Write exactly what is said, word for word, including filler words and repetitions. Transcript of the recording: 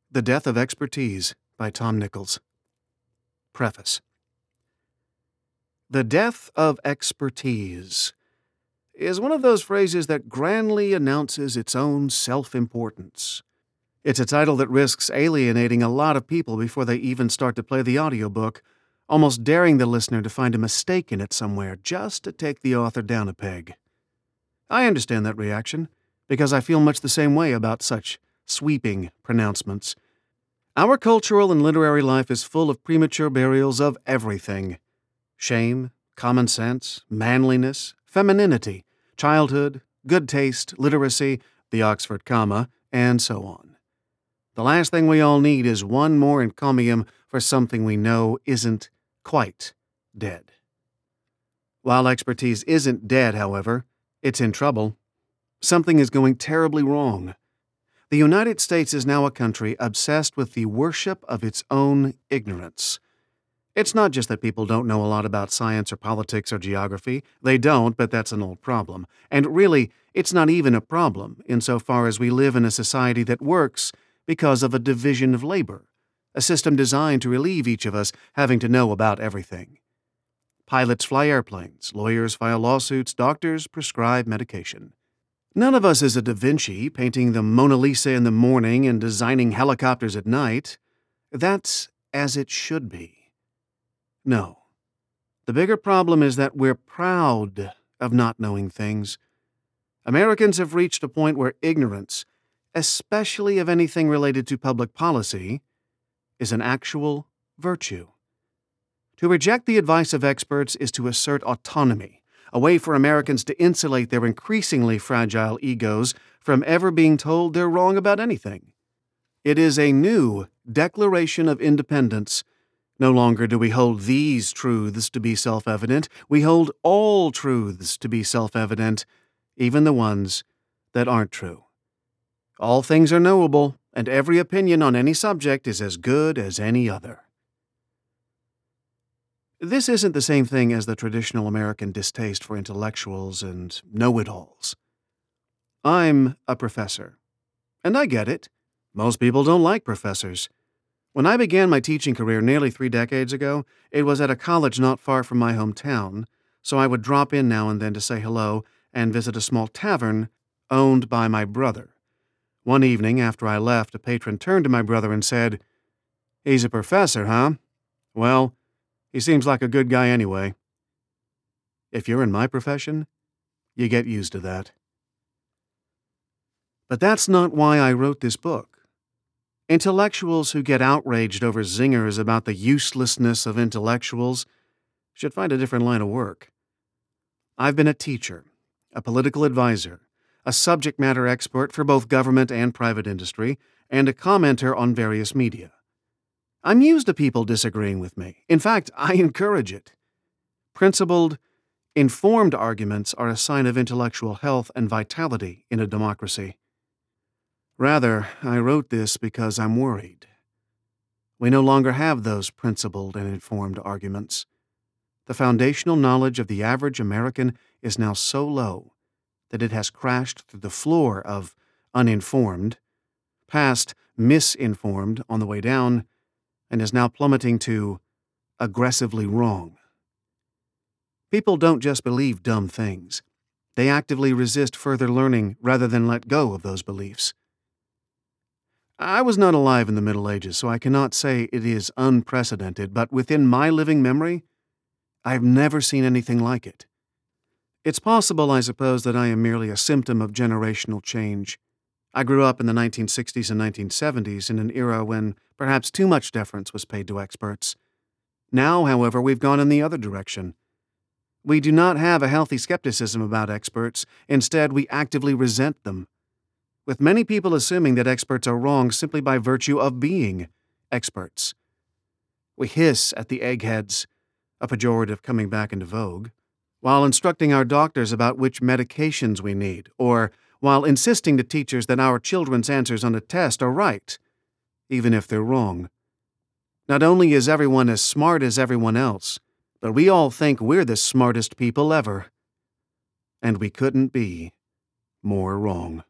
The Death of Expertise by Tom Nichols. Preface. The death of expertise is one of those phrases that grandly announces its own self-importance. It's a title that risks alienating a lot of people before they even start to play the audiobook, almost daring the listener to find a mistake in it somewhere just to take the author down a peg. I understand that reaction, because I feel much the same way about such sweeping pronouncements. Our cultural and literary life is full of premature burials of everything: shame, common sense, manliness, femininity, childhood, good taste, literacy, the Oxford comma, and so on. The last thing we all need is one more encomium for something we know isn't quite dead. While expertise isn't dead, however, it's in trouble. Something is going terribly wrong. The United States is now a country obsessed with the worship of its own ignorance. It's not just that people don't know a lot about science or politics or geography. They don't, but that's an old problem. And really, it's not even a problem insofar as we live in a society that works because of a division of labor, a system designed to relieve each of us having to know about everything. Pilots fly airplanes, lawyers file lawsuits, doctors prescribe medication. None of us is a Da Vinci, painting the Mona Lisa in the morning and designing helicopters at night. That's as it should be. No. The bigger problem is that we're proud of not knowing things. Americans have reached a point where ignorance, especially of anything related to public policy, is an actual virtue. To reject the advice of experts is to assert autonomy, a way for Americans to insulate their increasingly fragile egos from ever being told they're wrong about anything. It is a new Declaration of Independence. No longer do we hold these truths to be self-evident. We hold all truths to be self-evident, even the ones that aren't true. All things are knowable, and every opinion on any subject is as good as any other. This isn't the same thing as the traditional American distaste for intellectuals and know-it-alls. I'm a professor, and I get it. Most people don't like professors. When I began my teaching career nearly three decades ago, it was at a college not far from my hometown, so I would drop in now and then to say hello and visit a small tavern owned by my brother. One evening after I left, a patron turned to my brother and said, "He's a professor, huh? Well, he seems like a good guy anyway." If you're in my profession, you get used to that. But that's not why I wrote this book. Intellectuals who get outraged over zingers about the uselessness of intellectuals should find a different line of work. I've been a teacher, a political advisor, a subject matter expert for both government and private industry, and a commenter on various media. I'm used to people disagreeing with me. In fact, I encourage it. Principled, informed arguments are a sign of intellectual health and vitality in a democracy. Rather, I wrote this because I'm worried. We no longer have those principled and informed arguments. The foundational knowledge of the average American is now so low that it has crashed through the floor of uninformed, past misinformed on the way down, and is now plummeting to aggressively wrong. People don't just believe dumb things. They actively resist further learning rather than let go of those beliefs. I was not alive in the Middle Ages, so I cannot say it is unprecedented, but within my living memory, I've never seen anything like it. It's possible, I suppose, that I am merely a symptom of generational change. I grew up in the nineteen sixties and nineteen seventies in an era when perhaps too much deference was paid to experts. Now, however, we've gone in the other direction. We do not have a healthy skepticism about experts. Instead, we actively resent them, with many people assuming that experts are wrong simply by virtue of being experts. We hiss at the eggheads, a pejorative coming back into vogue, while instructing our doctors about which medications we need, or while insisting to teachers that our children's answers on a test are right, even if they're wrong. Not only is everyone as smart as everyone else, but we all think we're the smartest people ever. And we couldn't be more wrong.